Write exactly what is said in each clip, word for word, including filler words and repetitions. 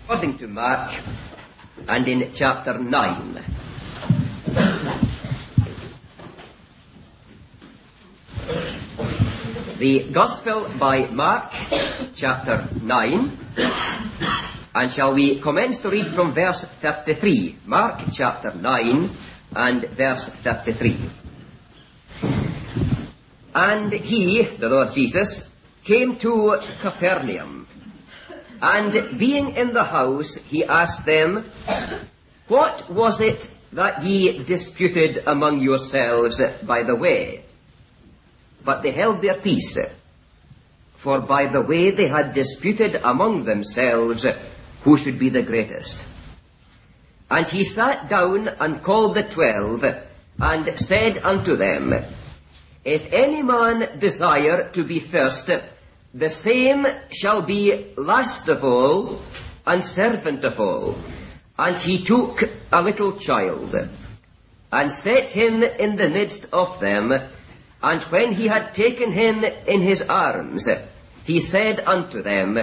According to Mark, and in chapter nine. The Gospel by Mark, chapter nine. And shall we commence to read from verse thirty-three? Mark, chapter nine, and verse thirty-three. And he, the Lord Jesus, came to Capernaum. And being in the house, he asked them, What was it that ye disputed among yourselves by the way? But they held their peace, for by the way they had disputed among themselves who should be the greatest. And he sat down and called the twelve, and said unto them, If any man desire to be first, the same shall be last of all, and servant of all. And he took a little child, and set him in the midst of them, and when he had taken him in his arms, he said unto them,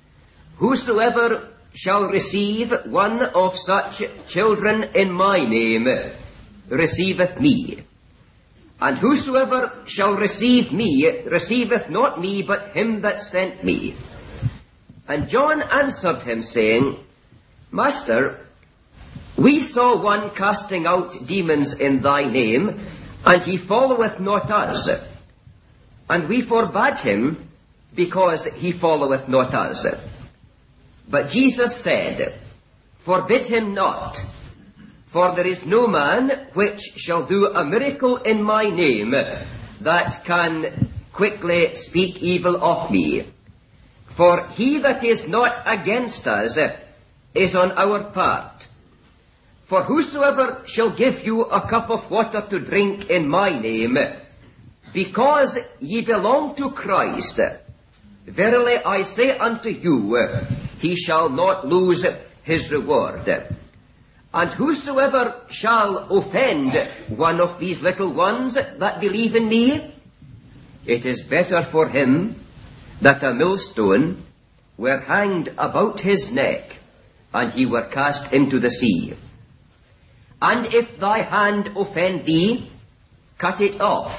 Whosoever shall receive one of such children in my name, receiveth me. And whosoever shall receive me, receiveth not me, but him that sent me. And John answered him, saying, Master, we saw one casting out demons in thy name, and he followeth not us. And we forbade him, because he followeth not us. But Jesus said, Forbid him not. For there is no man which shall do a miracle in my name that can quickly speak evil of me. For he that is not against us is on our part. For whosoever shall give you a cup of water to drink in my name, because ye belong to Christ, verily I say unto you, he shall not lose his reward. And whosoever shall offend one of these little ones that believe in me, it is better for him that a millstone were hanged about his neck, and he were cast into the sea. And if thy hand offend thee, cut it off.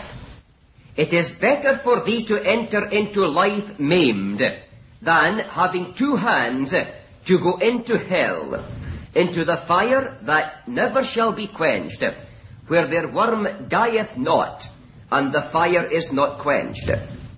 It is better for thee to enter into life maimed, than having two hands to go into hell, into the fire that never shall be quenched, where their worm dieth not, and the fire is not quenched.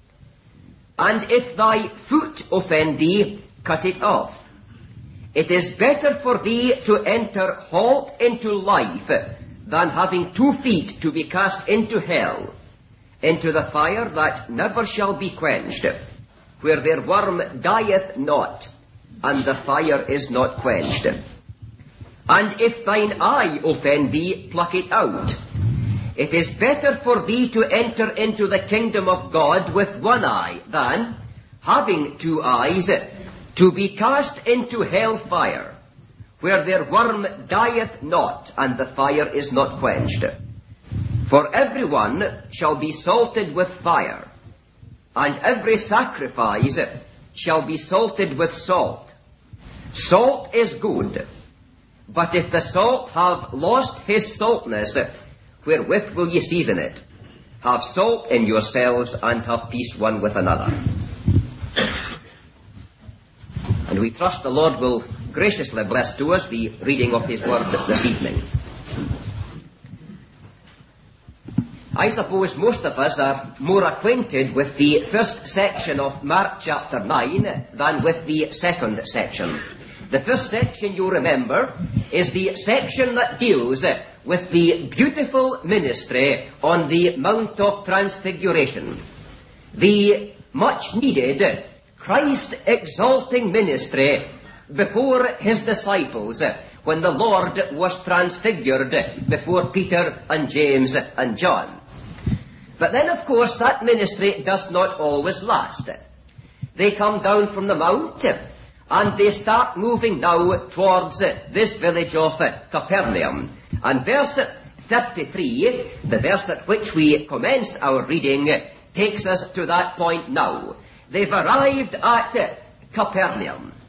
And if thy foot offend thee, cut it off. It is better for thee to enter halt into life, than having two feet to be cast into hell, into the fire that never shall be quenched, where their worm dieth not, and the fire is not quenched. And if thine eye offend thee, pluck it out. It is better for thee to enter into the kingdom of God with one eye, than, having two eyes, to be cast into hell fire, where their worm dieth not, and the fire is not quenched. For every one shall be salted with fire, and every sacrifice shall be salted with salt. Salt is good, but if the salt have lost his saltness, wherewith will ye season it? Have salt in yourselves, and have peace one with another. And we trust the Lord will graciously bless to us the reading of his word this evening. I suppose most of us are more acquainted with the first section of Mark chapter nine than with the second section. The first section, you remember, is the section that deals with the beautiful ministry on the Mount of Transfiguration. The much needed Christ-exalting ministry before his disciples, when the Lord was transfigured before Peter and James and John. But then, of course, that ministry does not always last. They come down from the mount, and they start moving now towards this village of Capernaum. And verse thirty-three, the verse at which we commenced our reading, takes us to that point now. They've arrived at Capernaum.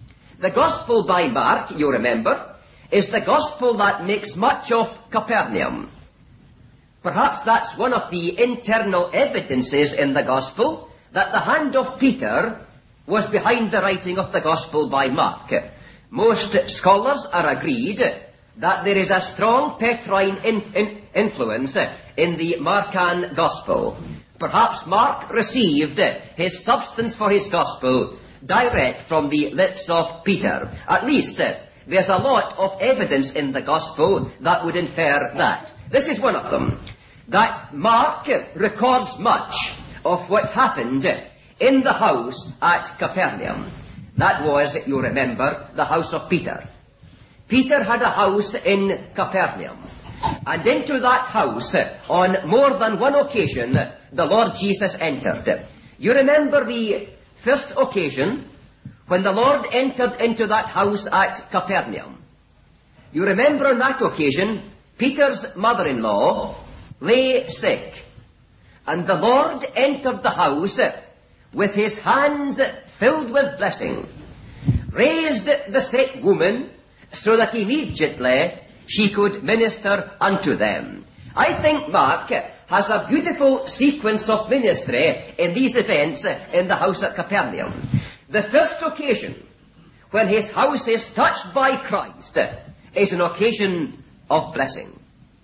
The Gospel by Mark, you remember, is the Gospel that makes much of Capernaum. Perhaps that's one of the internal evidences in the Gospel that the hand of Peter was behind the writing of the Gospel by Mark. Most scholars are agreed that there is a strong Petrine in, in, influence in the Markan Gospel. Perhaps Mark received his substance for his Gospel direct from the lips of Peter. At least, there's a lot of evidence in the Gospel that would infer that. This is one of them, that Mark records much of what happened in the house at Capernaum. That was, you remember, the house of Peter. Peter had a house in Capernaum, and into that house, on more than one occasion, the Lord Jesus entered. You remember the first occasion when the Lord entered into that house at Capernaum. You remember on that occasion, Peter's mother-in-law lay sick, and the Lord entered the house with his hands filled with blessing, raised the sick woman so that immediately she could minister unto them. I think Mark has a beautiful sequence of ministry in these events in the house at Capernaum. The first occasion when his house is touched by Christ is an occasion of blessing.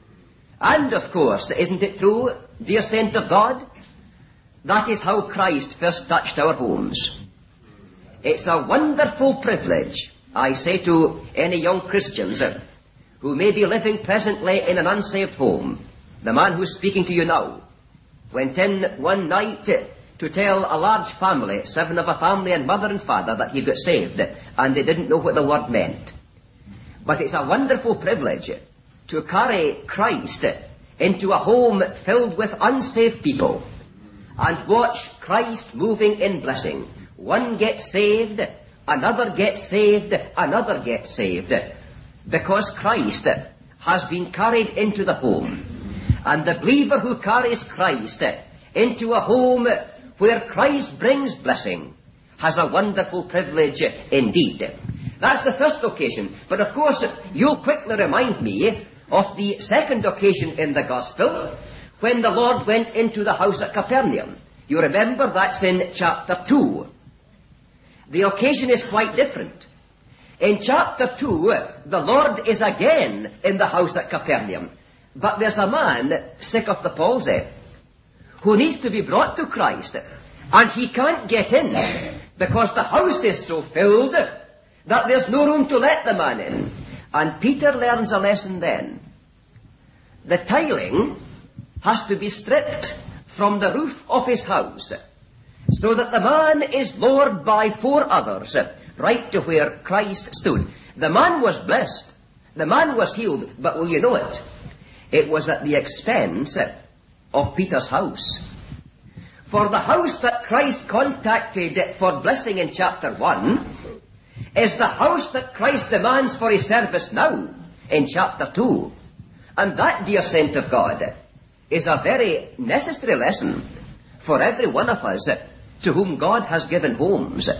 And of course, isn't it true, dear saint of God? That is how Christ first touched our homes. It's a wonderful privilege, I say to any young Christians who may be living presently in an unsaved home. The man who's speaking to you now went in one night to tell a large family, seven of a family and mother and father, that he got saved, and they didn't know what the word meant. But it's a wonderful privilege to carry Christ into a home filled with unsaved people and watch Christ moving in blessing. One gets saved, another gets saved, another gets saved, because Christ has been carried into the home. And the believer who carries Christ into a home where Christ brings blessing has a wonderful privilege indeed. That's the first occasion. But of course, you'll quickly remind me of the second occasion in the Gospel, when the Lord went into the house at Capernaum. You remember, that's in chapter two. The occasion is quite different. In chapter two, the Lord is again in the house at Capernaum. But there's a man sick of the palsy who needs to be brought to Christ, and he can't get in because the house is so filled that there's no room to let the man in. And Peter learns a lesson then. The tiling has to be stripped from the roof of his house, so that the man is lowered by four others right to where Christ stood. The man was blessed. The man was healed. But will you know it? It was at the expense of Peter's house. For the house that Christ contacted for blessing in chapter one is the house that Christ demands for his service now in chapter two. And that, dear saint of God, is a very necessary lesson for every one of us to whom God has given homes.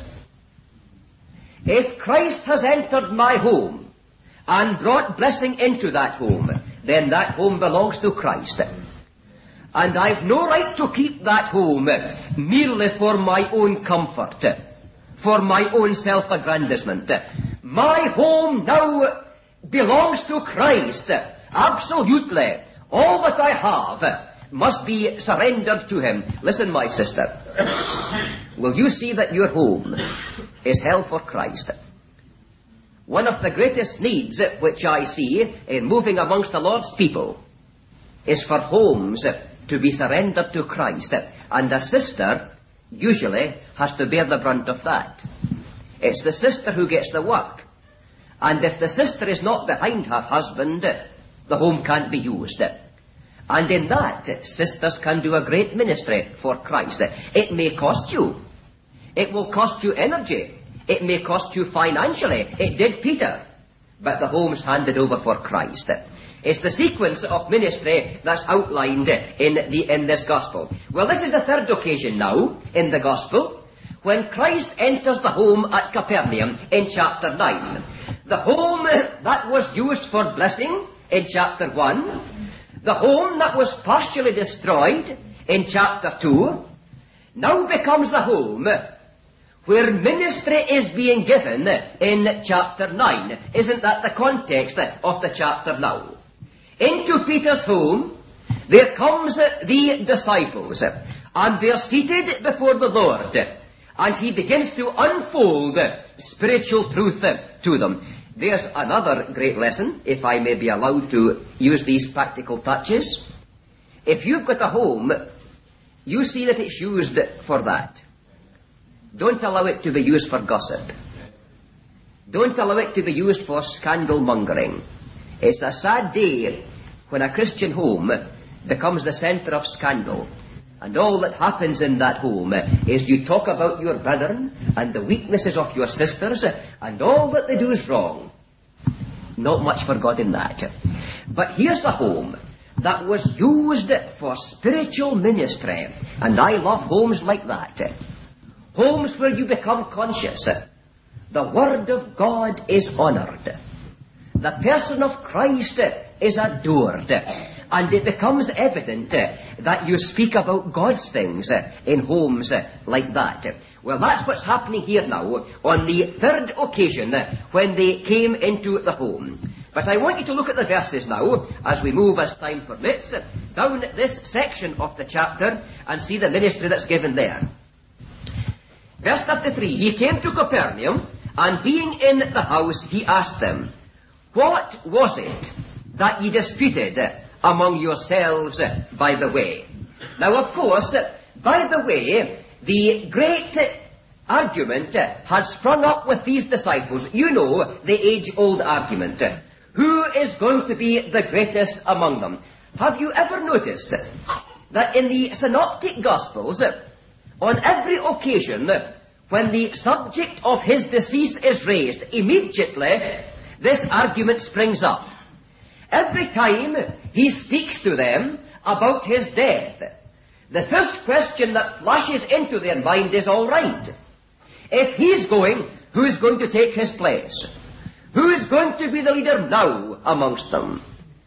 If Christ has entered my home and brought blessing into that home, then that home belongs to Christ. And I've no right to keep that home merely for my own comfort, for my own self-aggrandizement. My home now belongs to Christ. Absolutely. All that I have must be surrendered to him. Listen, my sister. Will you see that your home is held for Christ? One of the greatest needs which I see in moving amongst the Lord's people is for homes to be surrendered to Christ. And a sister usually has to bear the brunt of that. It's the sister who gets the work. And if the sister is not behind her husband, the home can't be used. And in that, sisters can do a great ministry for Christ. It may cost you. It will cost you energy. It may cost you financially. It did Peter. But the home's handed over for Christ. It's the sequence of ministry that's outlined in, the, in this Gospel. Well, this is the third occasion now in the Gospel when Christ enters the home at Capernaum in chapter nine. The home that was used for blessing in chapter one, the home that was partially destroyed in chapter two, now becomes a home where ministry is being given in chapter nine. Isn't that the context of the chapter now? Into Peter's home there comes the disciples, and they're seated before the Lord, and he begins to unfold spiritual truth to them. There's another great lesson, if I may be allowed to use these practical touches. If you've got a home, you see that it's used for that. Don't allow it to be used for gossip. Don't allow it to be used for scandal mongering. It's a sad day when a Christian home becomes the centre of scandal, and all that happens in that home is you talk about your brethren and the weaknesses of your sisters and all that they do is wrong. Not much for God in that. But here's a home that was used for spiritual ministry, and I love homes like that. Homes where you become conscious the Word of God is honoured, the person of Christ is adored, and it becomes evident that you speak about God's things in homes like that. Well, that's what's happening here now on the third occasion when they came into the home. But I want you to look at the verses now, as we move as time permits, down this section of the chapter and see the ministry that's given there. Verse thirty-three, he came to Capernaum, and being in the house, he asked them, what was it that ye disputed among yourselves by the way? Now, of course, by the way, the great argument had sprung up with these disciples. You know, the age-old argument. Who is going to be the greatest among them? Have you ever noticed that in the Synoptic Gospels, on every occasion, when the subject of his decease is raised, immediately this argument springs up. Every time he speaks to them about his death, the first question that flashes into their mind is, all right, if he's going, who's going to take his place? Who is going to be the leader now amongst them?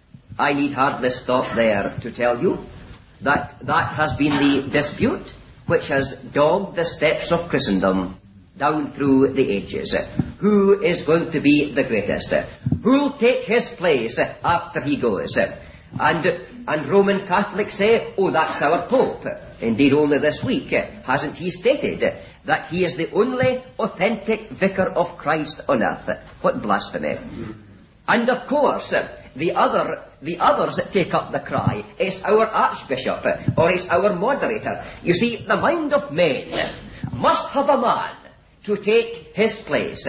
I need hardly stop there to tell you that that has been the dispute which has dogged the steps of Christendom down through the ages. Who is going to be the greatest? Who'll take his place after he goes? And, and Roman Catholics say, oh, that's our Pope. Indeed, only this week hasn't he stated that he is the only authentic vicar of Christ on earth? What blasphemy. And of course, the other, the others that take up the cry, it's our Archbishop, or it's our moderator. You see, the mind of men must have a man to take his place,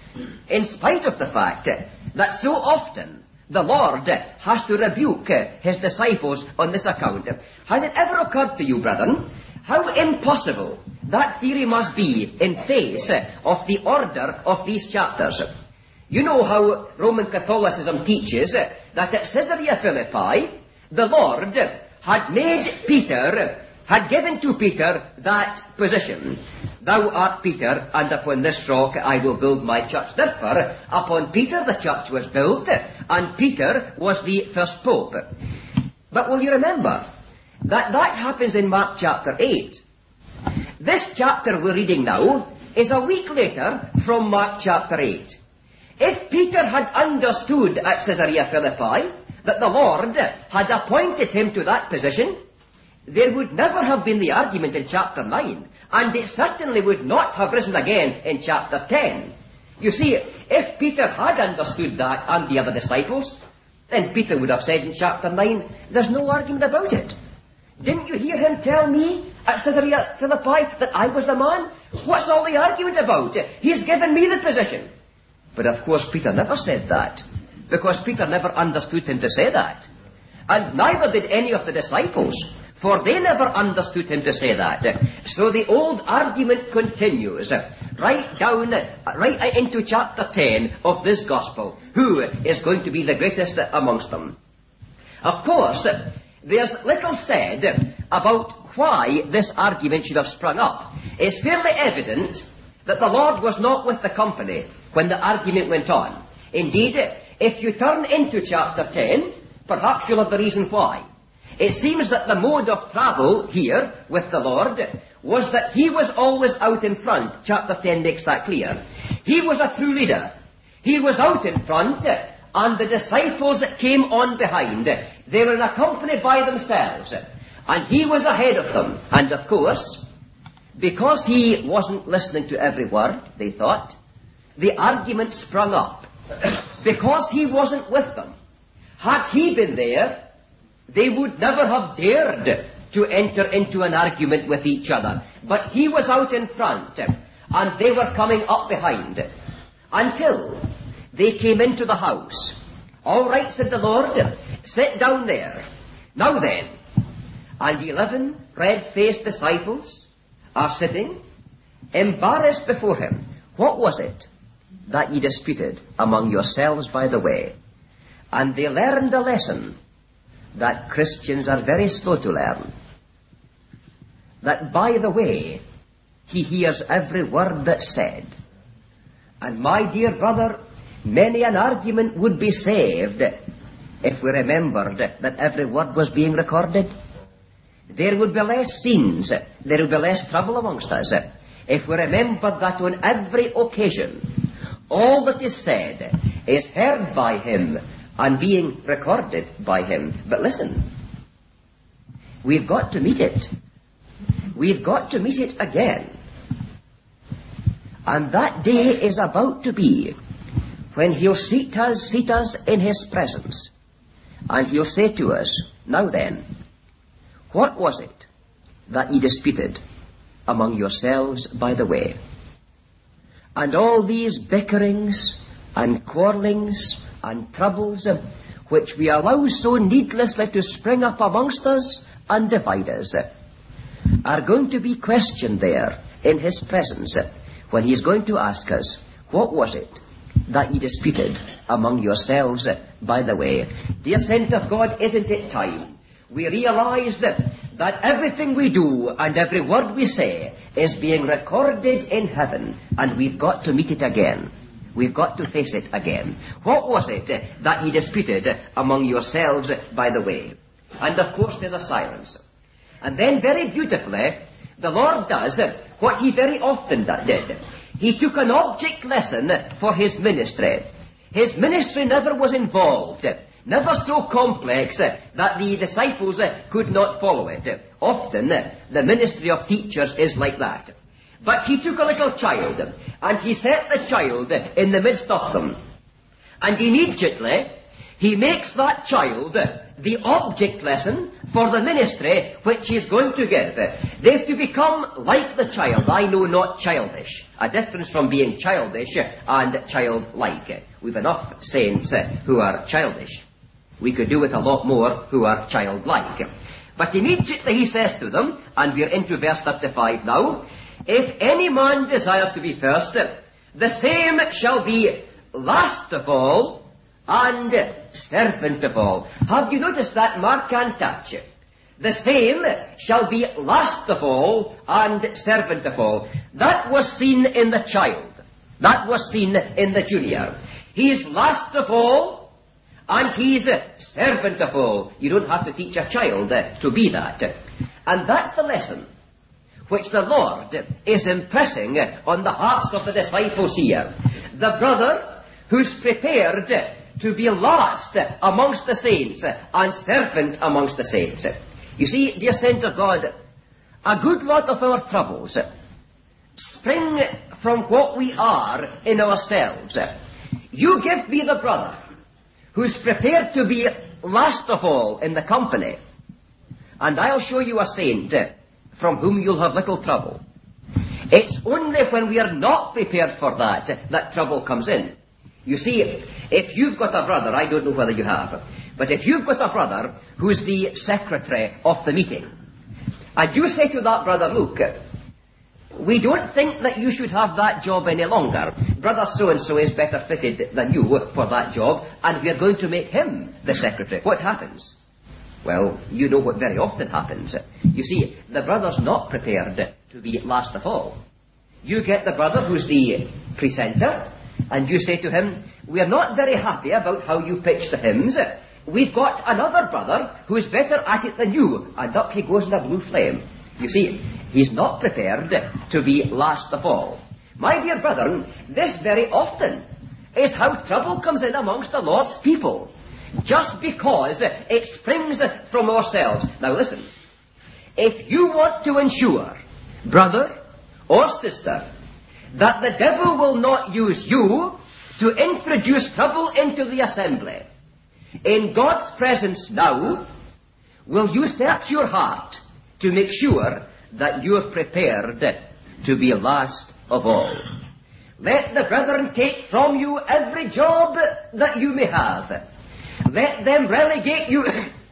in spite of the fact that so often the Lord has to rebuke his disciples on this account. Has it ever occurred to you, brethren, how impossible that theory must be in face of the order of these chapters? You know how Roman Catholicism teaches that at Caesarea Philippi, the Lord had made Peter, had given to Peter that position. Thou art Peter, and upon this rock I will build my church. Therefore, upon Peter the church was built, and Peter was the first pope. But will you remember that that happens in Mark chapter eight? This chapter we're reading now is a week later from Mark chapter eight. If Peter had understood at Caesarea Philippi that the Lord had appointed him to that position, there would never have been the argument in chapter nine, and it certainly would not have risen again in chapter ten. You see, if Peter had understood that, and the other disciples, then Peter would have said in chapter nine, there's no argument about it. Didn't you hear him tell me at Caesarea Philippi that I was the man? What's all the argument about? He's given me the position. But of course Peter never said that, because Peter never understood him to say that. And neither did any of the disciples, for they never understood him to say that. So the old argument continues, right down, right into chapter ten of this gospel. Who is going to be the greatest amongst them? Of course, there's little said about why this argument should have sprung up, it's fairly evident that the Lord was not with the company when the argument went on. Indeed, if you turn into chapter ten, perhaps you'll have the reason why. It seems that the mode of travel here with the Lord was that he was always out in front. Chapter ten makes that clear. He was a true leader. He was out in front, and the disciples came on behind. They were accompanied by themselves, and he was ahead of them. And of course, because he wasn't listening to every word, they thought, the argument sprung up. Because he wasn't with them. Had he been there, they would never have dared to enter into an argument with each other. But he was out in front, and they were coming up behind, until they came into the house. All right, said the Lord, sit down there. Now then, and eleven red-faced disciples are sitting, embarrassed before him. What was it that ye disputed among yourselves by the way? And they learned a lesson that Christians are very slow to learn. That by the way, he hears every word that's said. And my dear brother, many an argument would be saved if we remembered that every word was being recorded. There would be less scenes, there would be less trouble amongst us, if we remembered that on every occasion, all that is said is heard by him and being recorded by him. But listen, we've got to meet it. We've got to meet it again. And that day is about to be when he'll seat us, seat us in his presence. And he'll say to us, now then, what was it that ye disputed among yourselves by the way? And all these bickerings and quarrellings and troubles which we allow so needlessly to spring up amongst us and divide us are going to be questioned there in his presence when he's going to ask us, what was it that ye disputed among yourselves by the way? Dear saint of God, isn't it time we realize that, that everything we do and every word we say is being recorded in heaven, and we've got to meet it again. We've got to face it again. What was it that ye disputed among yourselves by the way? And of course there's a silence. And then very beautifully, the Lord does what he very often did. He took an object lesson for his ministry. His ministry never was involved, never so complex that the disciples could not follow it. Often, the ministry of teachers is like that. But he took a little child, and he set the child in the midst of them. And immediately, he makes that child the object lesson for the ministry which he's going to give. They've to become like the child. I know, not childish. A difference from being childish and childlike. We've enough saints who are childish. We could do with a lot more who are childlike. But immediately he says to them, and we're into verse thirty-five now, if any man desire to be first, the same shall be last of all, and servant of all. Have you noticed that markant touch? The same shall be last of all and servant of all. That was seen in the child. That was seen in the junior. He is last of all and he is servant of all. You don't have to teach a child to be that. And that's the lesson which the Lord is impressing on the hearts of the disciples here. The brother who's prepared to be last amongst the saints and servant amongst the saints. You see, dear saint of God, a good lot of our troubles spring from what we are in ourselves. You give me the brother who's prepared to be last of all in the company, and I'll show you a saint from whom you'll have little trouble. It's only when we are not prepared for that that trouble comes in. You see, if you've got a brother, I don't know whether you have, but if you've got a brother who's the secretary of the meeting, and you say to that brother, look, we don't think that you should have that job any longer. Brother so-and-so is better fitted than you for that job, and we're going to make him the secretary. What happens? Well, you know what very often happens. You see, the brother's not prepared to be last of all. You get the brother who's the presenter, and you say to him, we're not very happy about how you pitch the hymns. We've got another brother who's better at it than you. And up he goes in a blue flame. You see, he's not prepared to be last of all. My dear brethren, this very often is how trouble comes in amongst the Lord's people. Just because it springs from ourselves. Now listen, if you want to ensure, brother or sister, that the devil will not use you to introduce trouble into the assembly, in God's presence now, will you search your heart to make sure that you're prepared to be last of all? Let the brethren take from you every job that you may have. Let them relegate you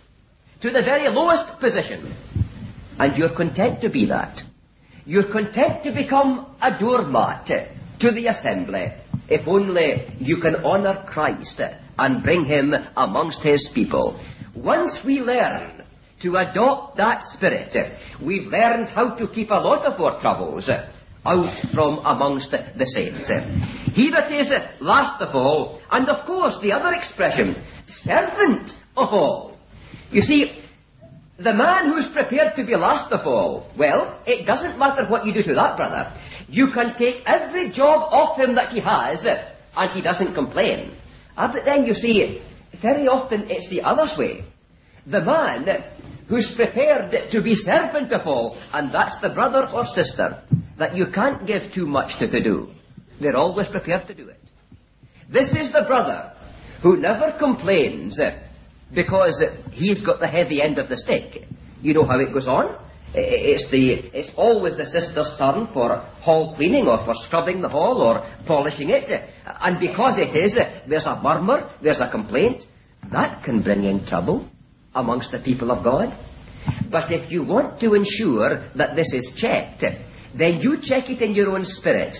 to the very lowest position. And you're content to be that. You're content to become a doormat to the assembly, if only you can honour Christ and bring him amongst his people. Once we learn to adopt that spirit, we've learned how to keep a lot of our troubles out from amongst the saints. He that is last of all, and of course the other expression, servant of all. You see, the man who's prepared to be last of all, well, it doesn't matter what you do to that brother. You can take every job off him that he has, and he doesn't complain. Ah, but then you see, very often it's the other's way. The man who's prepared to be servant of all, and that's the brother or sister that you can't give too much to, to do. They're always prepared to do it. This is the brother who never complains because he's got the heavy end of the stick. You know how it goes on. It's the it's always the sister's turn for hall cleaning or for scrubbing the hall or polishing it. And because it is, there's a murmur, there's a complaint. That can bring in trouble amongst the people of God. But if you want to ensure that this is checked, then you check it in your own spirit.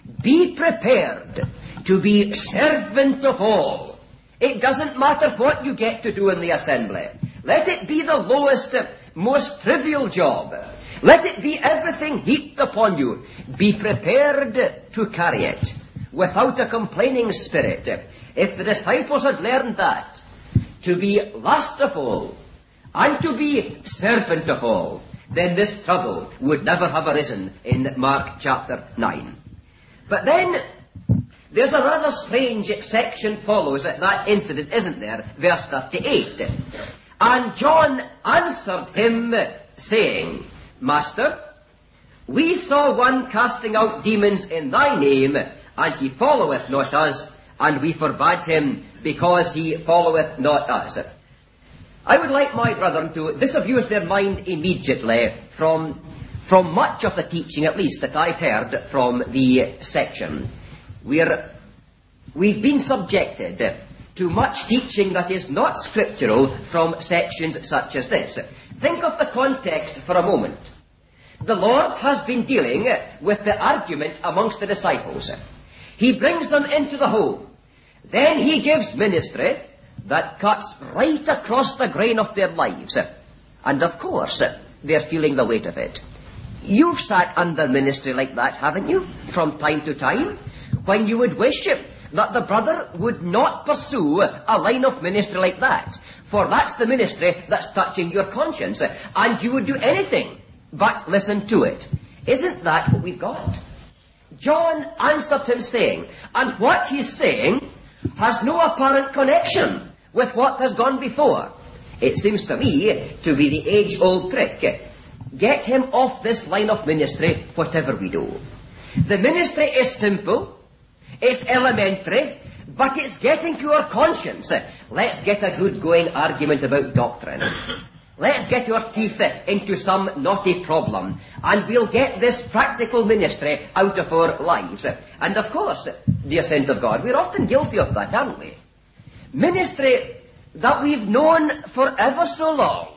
Be prepared to be servant of all. It doesn't matter what you get to do in the assembly. Let it be the lowest, most trivial job. Let it be everything heaped upon you. Be prepared to carry it without a complaining spirit. If the disciples had learned that, to be last of all and to be servant of all, then this trouble would never have arisen in Mark chapter nine. But then there's a rather strange section follows at that incident, isn't there? Verse thirty-eight. And John answered him, saying, Master, we saw one casting out demons in thy name, and he followeth not us, and we forbade him, because he followeth not us. I would like my brethren to disabuse their mind immediately from, from much of the teaching, at least, that I've heard from the section. We're, we've been subjected to much teaching that is not scriptural from sections such as this. Think of the context for a moment. The Lord has been dealing with the argument amongst the disciples. He brings them into the home. Then he gives ministry that cuts right across the grain of their lives. And of course, they're feeling the weight of it. You've sat under ministry like that, haven't you? From time to time, when you would wish that the brother would not pursue a line of ministry like that. For that's the ministry that's touching your conscience. And you would do anything but listen to it. Isn't that what we've got? John answered him saying, and what he's saying has no apparent connection with what has gone before. It seems to me to be the age-old trick. Get him off this line of ministry, whatever we do. The ministry is simple, it's elementary, but it's getting to our conscience. Let's get a good going argument about doctrine. Let's get our teeth into some knotty problem, and we'll get this practical ministry out of our lives. And of course, dear saints of God, we're often guilty of that, aren't we? Ministry that we've known for ever so long.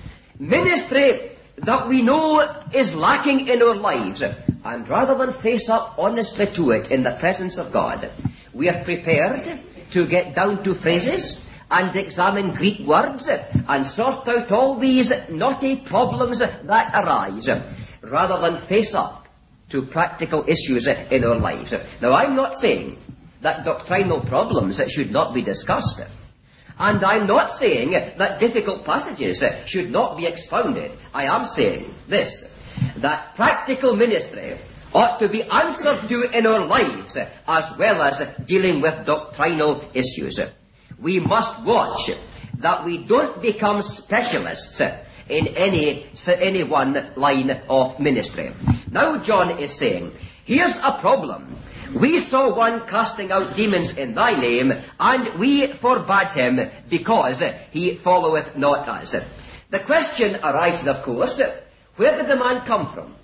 Ministry that we know is lacking in our lives. And rather than face up honestly to it in the presence of God, we are prepared to get down to phrases and examine Greek words and sort out all these knotty problems that arise, rather than face up to practical issues in our lives. Now, I'm not saying that doctrinal problems should not be discussed, and I'm not saying that difficult passages should not be expounded. I am saying this, that practical ministry ought to be answered to in our lives as well as dealing with doctrinal issues. We must watch that we don't become specialists in any, any one line of ministry. Now John is saying, here's a problem. We saw one casting out demons in thy name, and we forbade him, because he followeth not us. The question arises, of course, where did the man come from?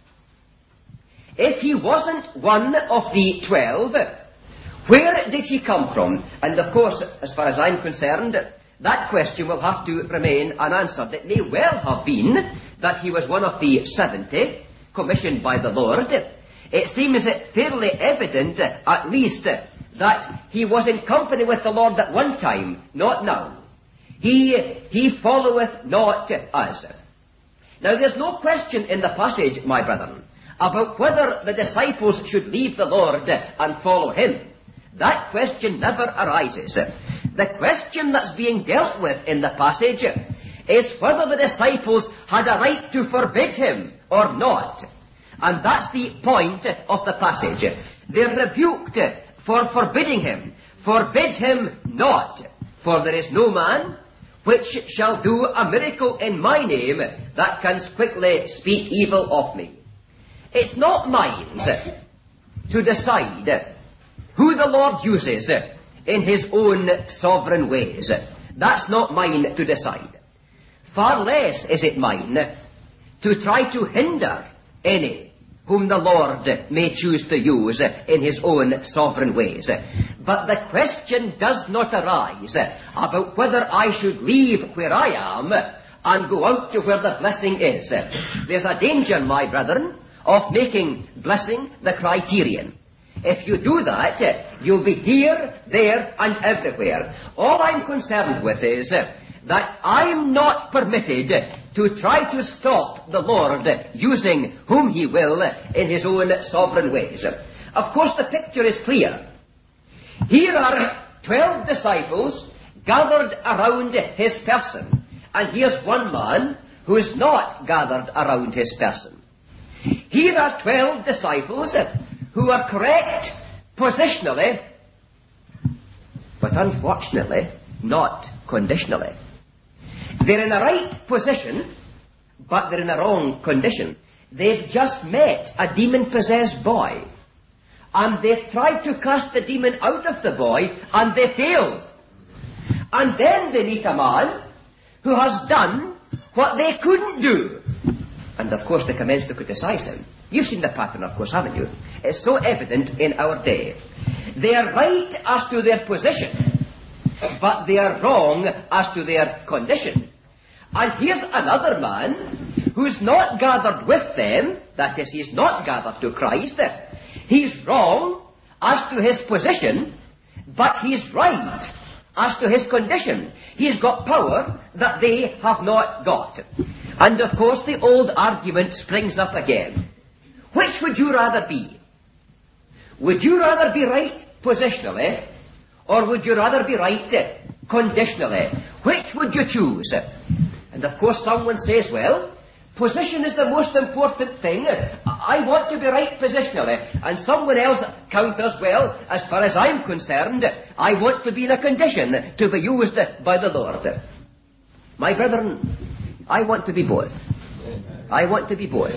If he wasn't one of the twelve, where did he come from? And of course, as far as I'm concerned, that question will have to remain unanswered. It may well have been that he was one of the seventy, commissioned by the Lord. It seems fairly evident, at least, that he was in company with the Lord at one time, not now. He, he followeth not us. Now, there's no question in the passage, my brethren, about whether the disciples should leave the Lord and follow him. That question never arises. The question that's being dealt with in the passage is whether the disciples had a right to forbid him or not. And that's the point of the passage. They're rebuked for forbidding him. Forbid him not, for there is no man which shall do a miracle in my name that can quickly speak evil of me. It's not mine to decide who the Lord uses in his own sovereign ways. That's not mine to decide. Far less is it mine to try to hinder any whom the Lord may choose to use in his own sovereign ways. But the question does not arise about whether I should leave where I am and go out to where the blessing is. There's a danger, my brethren, of making blessing the criterion. If you do that, you'll be here, there, and everywhere. All I'm concerned with is that I'm not permitted to try to stop the Lord using whom he will in his own sovereign ways. Of course, the picture is clear. Here are twelve disciples gathered around his person, and here's one man who is not gathered around his person. Here are twelve disciples who are correct positionally, but unfortunately not conditionally. They're in a right position, but they're in a wrong condition. They've just met a demon-possessed boy, and they've tried to cast the demon out of the boy, and they failed. And then they meet a man who has done what they couldn't do. And of course they commence to criticize him. You've seen the pattern, of course, haven't you? It's so evident in our day. They are right as to their position, but they are wrong as to their condition. And here's another man who's not gathered with them, that is, he's not gathered to Christ. He's wrong as to his position, but he's right as to his condition. He's got power that they have not got. And of course the old argument springs up again. Which would you rather be? Would you rather be right positionally, or would you rather be right conditionally? Which would you choose? And of course someone says, well, position is the most important thing. I want to be right positionally. And someone else counters, well, as far as I'm concerned, I want to be in a condition to be used by the Lord. My brethren, I want to be both. I want to be both.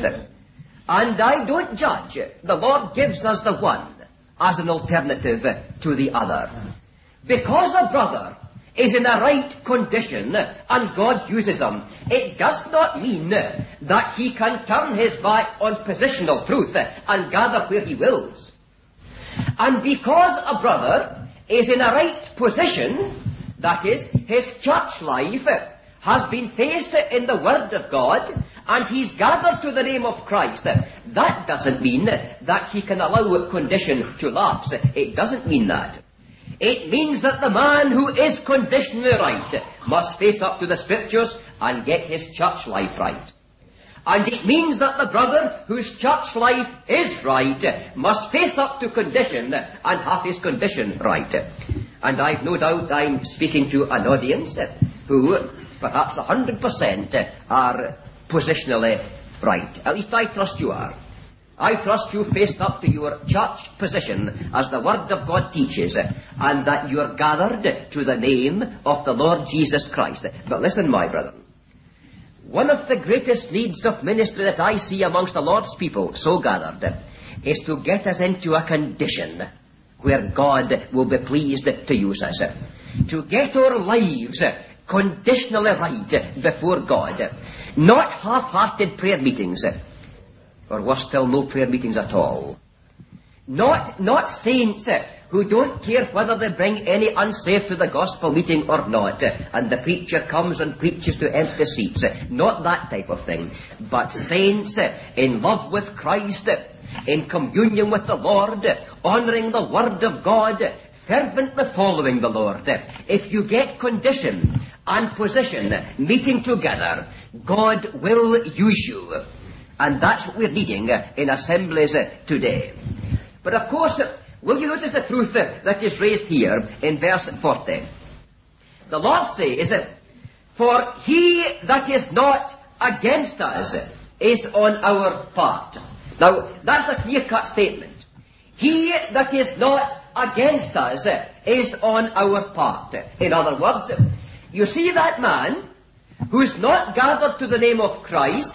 And I don't judge. The Lord gives us the one as an alternative to the other. Because a brother is in a right condition and God uses him, it does not mean that he can turn his back on positional truth and gather where he wills. And because a brother is in a right position, that is, his church life has been faced in the Word of God, and he's gathered to the name of Christ, that doesn't mean that he can allow a condition to lapse. It doesn't mean that. It means that the man who is conditionally right must face up to the Scriptures and get his church life right. And it means that the brother whose church life is right must face up to condition and have his condition right. And I've no doubt I'm speaking to an audience who, perhaps a hundred percent, are positionally right. At least I trust you are. I trust you faced up to your church position as the Word of God teaches, and that you are gathered to the name of the Lord Jesus Christ. But listen, my brethren, one of the greatest needs of ministry that I see amongst the Lord's people so gathered is to get us into a condition where God will be pleased to use us. To get our lives conditionally right before God. Not half-hearted prayer meetings, or worse still, no prayer meetings at all. Not, not saints who don't care whether they bring any unsaved to the gospel meeting or not, and the preacher comes and preaches to empty seats. Not that type of thing. But saints in love with Christ, in communion with the Lord, honouring the Word of God, fervently following the Lord. If you get condition and position meeting together, God will use you. And that's what we're needing in assemblies today. But of course, will you notice the truth that is raised here in verse forty? The Lord says, "For he that is not against us is on our part." Now, that's a clear-cut statement. He that is not against us is on our part. In other words, you see that man who's not gathered to the name of Christ,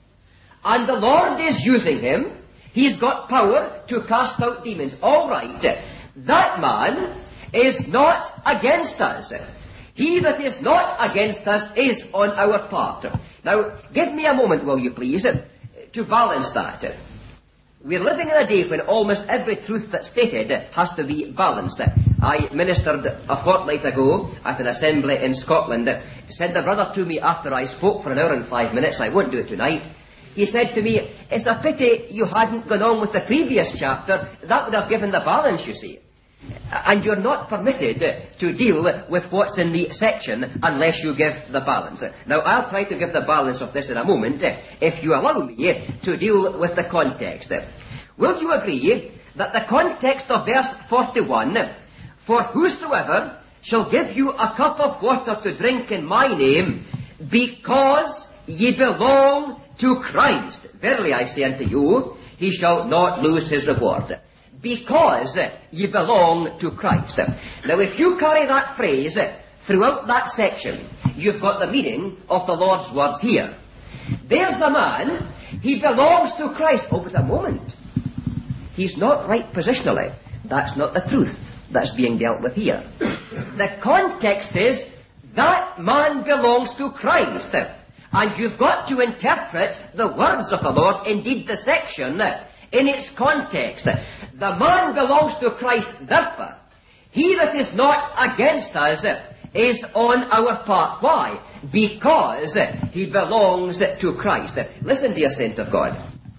and the Lord is using him. He's got power to cast out demons. All right. That man is not against us. He that is not against us is on our part. Now, give me a moment, will you please, to balance that. We're living in a day when almost every truth that's stated has to be balanced. I ministered a fortnight ago at an assembly in Scotland. Said the brother to me after I spoke for an hour and five minutes, I won't do it tonight. He said to me, "It's a pity you hadn't gone on with the previous chapter. That would have given the balance, you see. And you're not permitted to deal with what's in the section unless you give the balance." Now, I'll try to give the balance of this in a moment, if you allow me to deal with the context. Will you agree that the context of verse forty-one, "For whosoever shall give you a cup of water to drink in my name, because ye belong to Christ, verily I say unto you, he shall not lose his reward." Because ye belong to Christ. Now, if you carry that phrase throughout that section, you've got the meaning of the Lord's words here. There's a man, he belongs to Christ. Oh, but a moment. He's not right positionally. That's not the truth that's being dealt with here. The context is, that man belongs to Christ. And you've got to interpret the words of the Lord, indeed the section, in its context. The man belongs to Christ, therefore, he that is not against us is on our part. Why? Because he belongs to Christ. Listen, dear saint of God.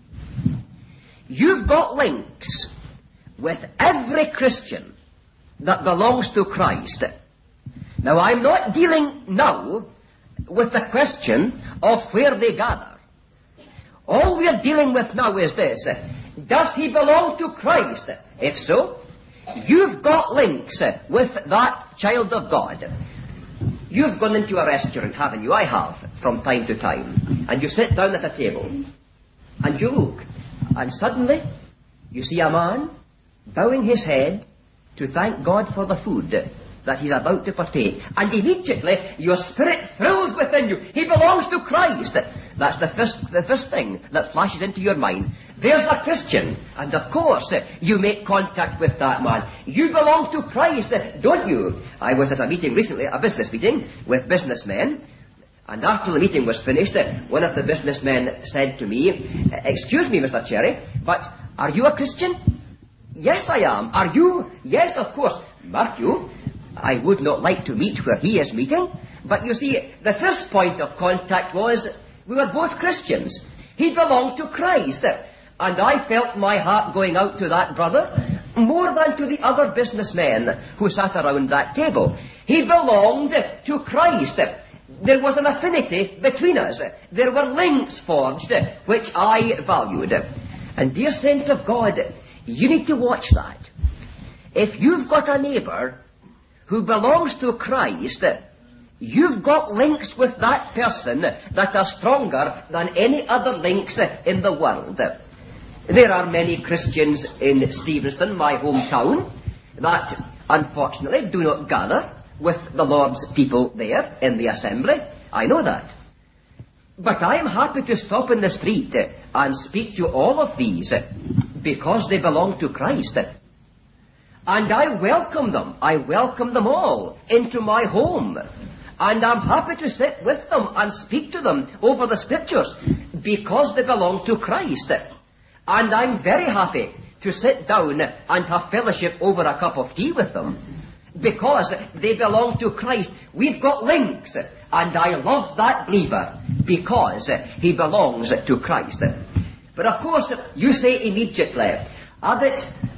You've got links with every Christian that belongs to Christ. Now, I'm not dealing now with the question of where they gather. All we're dealing with now is this: does he belong to Christ? If so, you've got links with that child of God. You've gone into a restaurant, haven't you? I have, from time to time. And you sit down at a table, and you look, and suddenly you see a man bowing his head to thank God for the food that he's about to partake. And immediately your spirit thrills within you. He belongs to Christ. That's the first, the first thing that flashes into your mind. There's a Christian. And of course, you make contact with that man. You belong to Christ, don't you? I was at a meeting recently, a business meeting, with businessmen. And after the meeting was finished, one of the businessmen said to me, "Excuse me, Mister Cherry, but are you a Christian?" "Yes, I am." "Are you?" "Yes, of course." Mark you, I would not like to meet where he is meeting, but you see, the first point of contact was, we were both Christians. He belonged to Christ. And I felt my heart going out to that brother, more than to the other businessmen who sat around that table. He belonged to Christ. There was an affinity between us. There were links forged, which I valued. And dear saint of God, you need to watch that. If you've got a neighbour who belongs to Christ, you've got links with that person that are stronger than any other links in the world. There are many Christians in Stevenston, my hometown, that unfortunately do not gather with the Lord's people there in the assembly. I know that. But I am happy to stop in the street and speak to all of these because they belong to Christ. And I welcome them. I welcome them all into my home. And I'm happy to sit with them and speak to them over the Scriptures because they belong to Christ. And I'm very happy to sit down and have fellowship over a cup of tea with them because they belong to Christ. We've got links, and I love that believer because he belongs to Christ. But of course, you say immediately, Abbot,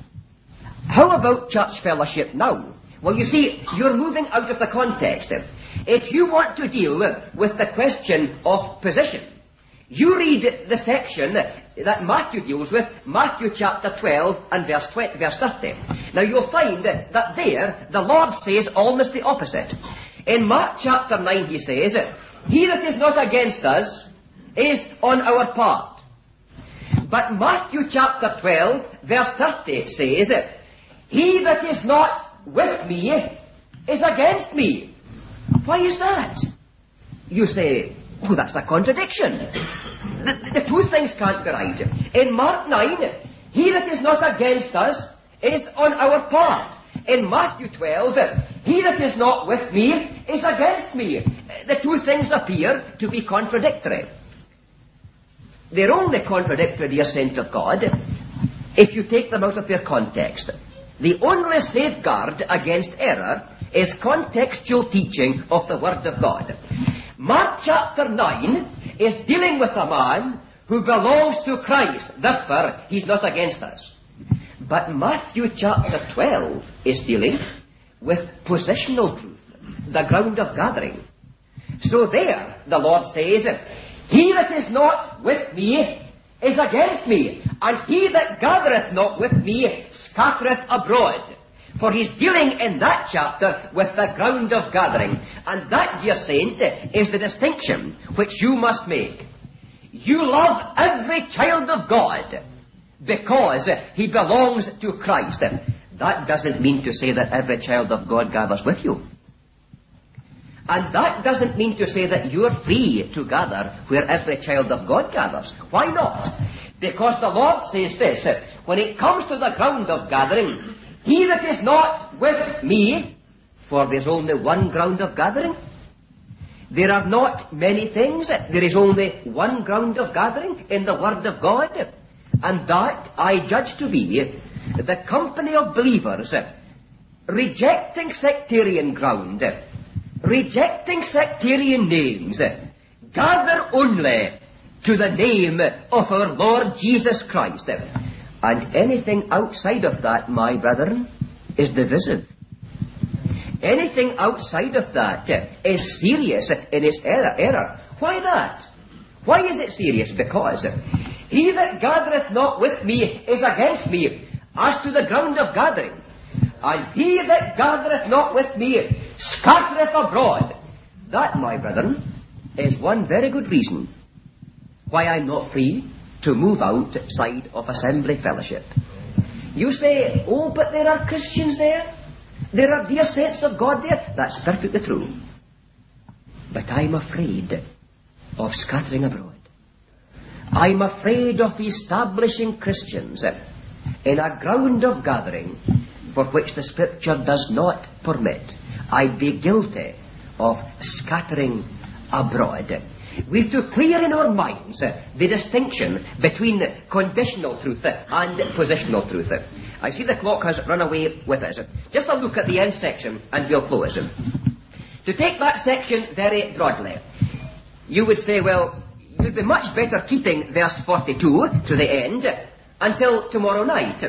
how about church fellowship now? Well, you see, you're moving out of the context. If you want to deal with the question of position, you read the section that Matthew deals with, Matthew chapter twelve and verse twenty, verse thirty. Now you'll find that there the Lord says almost the opposite. In Mark chapter nine he says, he that is not against us is on our part. But Matthew chapter twelve verse thirty says, he that is not with me is against me. Why is that? You say, oh, that's a contradiction. The, the two things can't be right. In Mark nine, he that is not against us is on our part. In Matthew twelve, he that is not with me is against me. The two things appear to be contradictory. They're only contradictory, dear saint of God, if you take them out of their context. The only safeguard against error is contextual teaching of the Word of God. Mark chapter nine is dealing with a man who belongs to Christ. Therefore, he's not against us. But Matthew chapter twelve is dealing with positional truth, the ground of gathering. So there, the Lord says, he that is not with me is against me, and he that gathereth not with me scattereth abroad. For he's dealing in that chapter with the ground of gathering. And that, dear saint, is the distinction which you must make. You love every child of God because he belongs to Christ. That doesn't mean to say that every child of God gathers with you. And that doesn't mean to say that you're free to gather where every child of God gathers. Why not? Because the Lord says this, when it comes to the ground of gathering, he that is not with me, for there's only one ground of gathering. There are not many things. There is only one ground of gathering in the Word of God. And that I judge to be the company of believers rejecting sectarian ground, rejecting sectarian names, gather only to the name of our Lord Jesus Christ. And anything outside of that, my brethren, is divisive. Anything outside of that is serious in its error. error. Why that? Why is it serious? Because he that gathereth not with me is against me as to the ground of gathering. And he that gathereth not with me scattereth abroad. That, my brethren, is one very good reason why I'm not free to move outside of assembly fellowship. You say, oh, but there are Christians there. There are dear saints of God there. That's perfectly true. But I'm afraid of scattering abroad. I'm afraid of establishing Christians in a ground of gathering for which the Scripture does not permit. I'd be guilty of scattering abroad. We've to clear in our minds uh, the distinction between conditional truth and positional truth. I see the clock has run away with us. Just a look at the end section and we'll close. To take that section very broadly, you would say, well, you'd be much better keeping verse forty-two to the end until tomorrow night.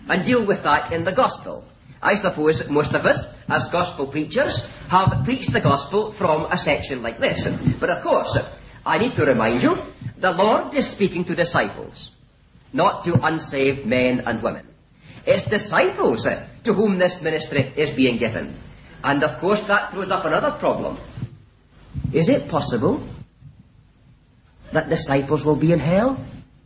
and deal with that in the gospel. I suppose most of us, as gospel preachers, have preached the gospel from a section like this. But of course, I need to remind you, the Lord is speaking to disciples, not to unsaved men and women. It's disciples to whom this ministry is being given. And of course that throws up another problem. Is it possible that disciples will be in hell?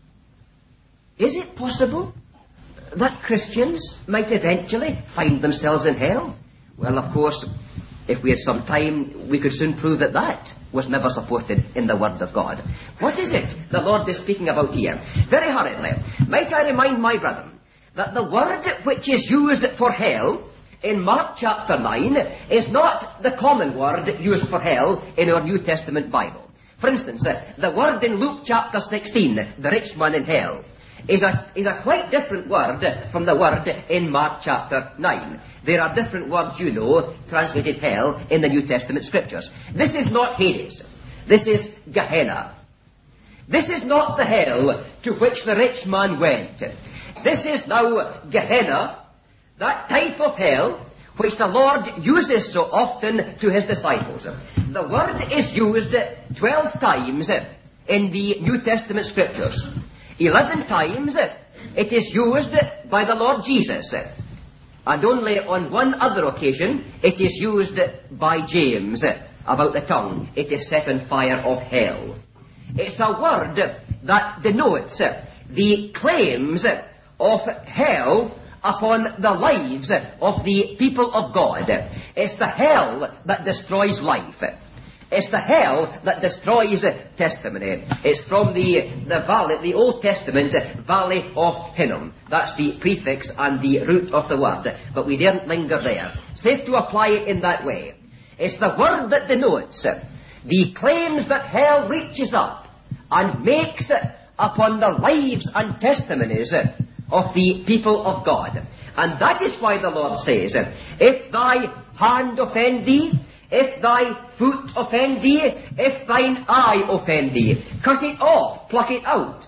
Is it possible that Christians might eventually find themselves in hell? Well, of course, if we had some time, we could soon prove that that was never supported in the Word of God. What is it the Lord is speaking about here? Very hurriedly, might I remind my brethren that the word which is used for hell in Mark chapter nine is not the common word used for hell in our New Testament Bible. For instance, the word in Luke chapter sixteen, the rich man in hell, is a, is a quite different word from the word in Mark chapter nine. There are different words, you know, translated hell in the New Testament scriptures. This is not Hades. This is Gehenna. This is not the hell to which the rich man went. This is now Gehenna, that type of hell which the Lord uses so often to his disciples. The word is used twelve times in the New Testament scriptures. Eleven times it is used by the Lord Jesus. And only on one other occasion it is used by James about the tongue. It is set on fire of hell. It's a word that denotes the claims of hell upon the lives of the people of God. It's the hell that destroys life. It's the hell that destroys testimony. It's from the, the valley, the Old Testament Valley of Hinnom. That's the prefix and the root of the word. But we daren't linger there. Safe to apply it in that way. It's the word that denotes the claims that hell reaches up and makes upon the lives and testimonies of the people of God. And that is why the Lord says, if thy hand offend thee, if thy foot offend thee, if thine eye offend thee, cut it off, pluck it out.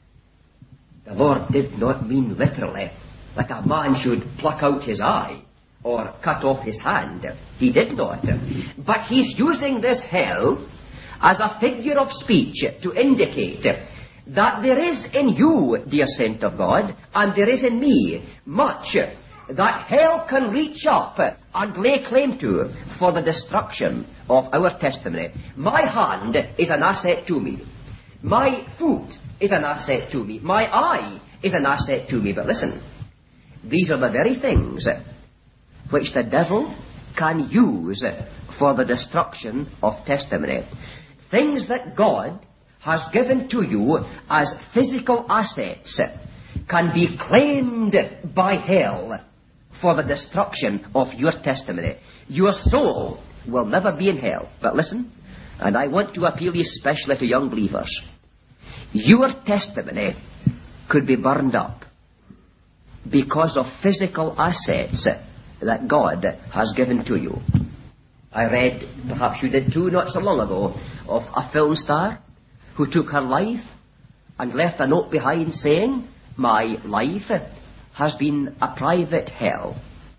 The Lord did not mean literally that a man should pluck out his eye or cut off his hand. He did not. But he's using this hell as a figure of speech to indicate that there is in you, dear saint of God, and there is in me much that hell can reach up and lay claim to for the destruction of our testimony. My hand is an asset to me. My foot is an asset to me. My eye is an asset to me. But listen, these are the very things which the devil can use for the destruction of testimony. Things that God has given to you as physical assets can be claimed by hell for the destruction of your testimony. Your soul will never be in hell. But listen, and I want to appeal especially to young believers. Your testimony could be burned up because of physical assets that God has given to you. I read, perhaps you did too, not so long ago, of a film star who took her life and left a note behind saying, my life has been a private hell.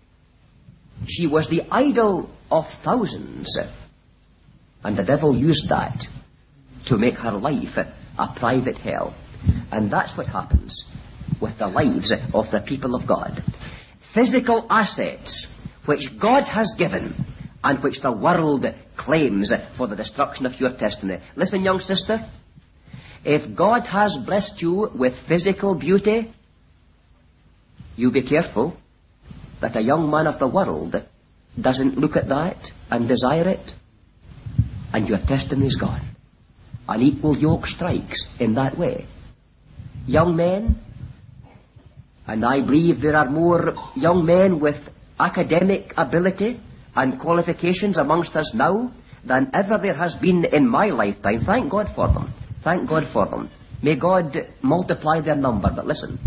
She was the idol of thousands, and the devil used that to make her life a private hell. And that's what happens with the lives of the people of God. Physical assets which God has given and which the world claims for the destruction of your testimony. Listen, young sister, if God has blessed you with physical beauty, you be careful that a young man of the world doesn't look at that and desire it, and your testimony is gone. An equal yoke strikes in that way. Young men, and I believe there are more young men with academic ability and qualifications amongst us now than ever there has been in my lifetime. Thank God for them. Thank God for them. May God multiply their number. But listen,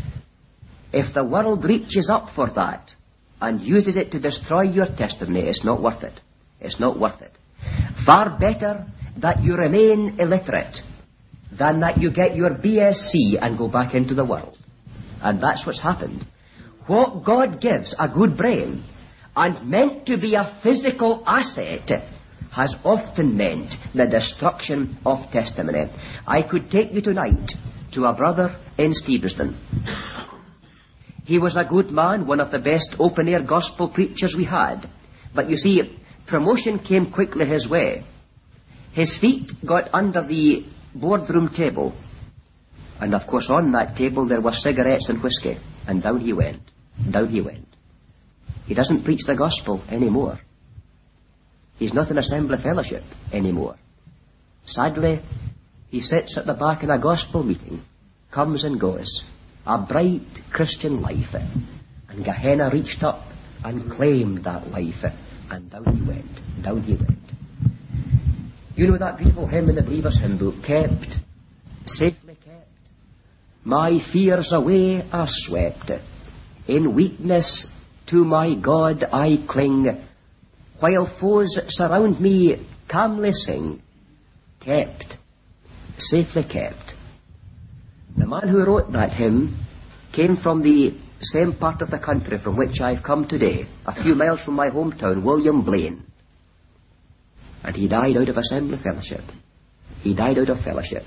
if the world reaches up for that and uses it to destroy your testimony, it's not worth it. It's not worth it. Far better that you remain illiterate than that you get your B S c and go back into the world. And that's what's happened what God gives, a good brain, and meant to be a physical asset, has often meant the destruction of testimony. I could take you tonight to a brother in Stevenston. He was a good man, one of the best open-air gospel preachers we had. But you see, promotion came quickly his way. His feet got under the boardroom table. And of course on that table there were cigarettes and whiskey. And down he went. Down he went. He doesn't preach the gospel anymore. He's not in Assembly Fellowship anymore. Sadly, he sits at the back in a gospel meeting, comes and goes. A bright Christian life. And Gehenna reached up and claimed that life. And down he went. Down he went. You know that beautiful hymn in the Believer's Hymn Book, kept, safely kept. My fears away are swept. In weakness to my God I cling, while foes surround me calmly sing. Kept, safely kept. The man who wrote that hymn came from the same part of the country from which I've come today, a few miles from my hometown, William Blaine. And he died out of Assembly Fellowship. He died out of fellowship.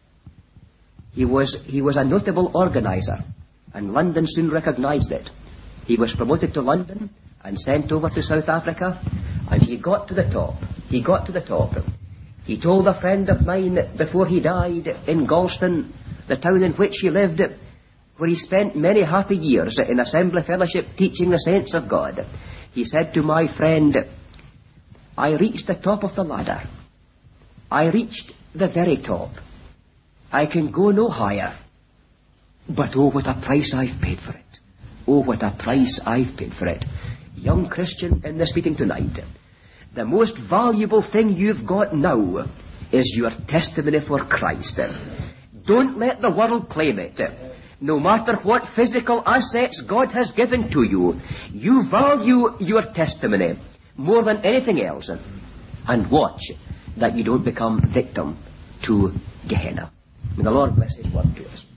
He was, he was a notable organizer, and London soon recognized it. He was promoted to London and sent over to South Africa, and he got to the top. He got to the top. He told a friend of mine before he died in Galston, the town in which he lived, where he spent many happy years in Assembly Fellowship teaching the saints of God. He said to my friend, I reached the top of the ladder. I reached the very top. I can go no higher. But oh, what a price I've paid for it. Oh, what a price I've paid for it. Young Christian in this meeting tonight, the most valuable thing you've got now is your testimony for Christ. Don't let the world claim it. No matter what physical assets God has given to you, you value your testimony more than anything else. And watch that you don't become victim to Gehenna. May the Lord bless His word to us.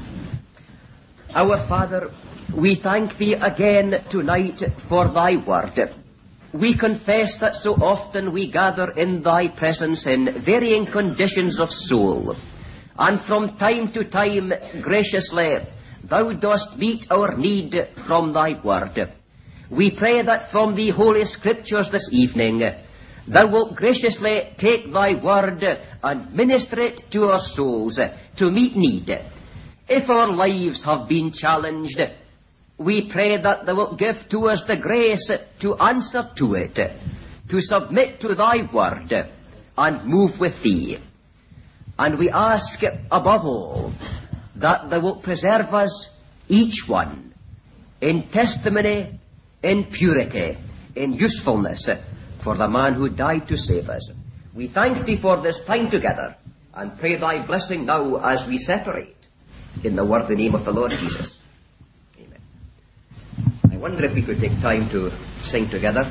Our Father, we thank Thee again tonight for Thy word. We confess that so often we gather in Thy presence in varying conditions of soul. And from time to time, graciously, Thou dost meet our need from Thy word. We pray that from the Holy Scriptures this evening, Thou wilt graciously take Thy word and minister it to our souls to meet need. If our lives have been challenged, we pray that Thou wilt give to us the grace to answer to it, to submit to Thy word, and move with Thee. And we ask, above all, that Thou wilt preserve us, each one, in testimony, in purity, in usefulness, for the man who died to save us. We thank Thee for this time together, and pray Thy blessing now as we separate, in the worthy name of the Lord Jesus. Amen. I wonder if we could take time to sing together.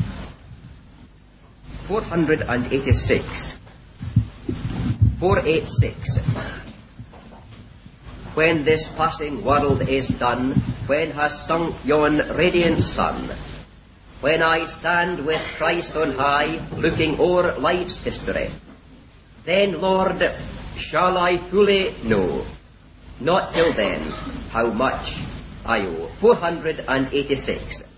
four eighty-six. four eighty-six. When this passing world is done, when has sunk yon radiant sun, when I stand with Christ on high, looking o'er life's history, then, Lord, shall I fully know, not till then, how much I owe. four eighty-six.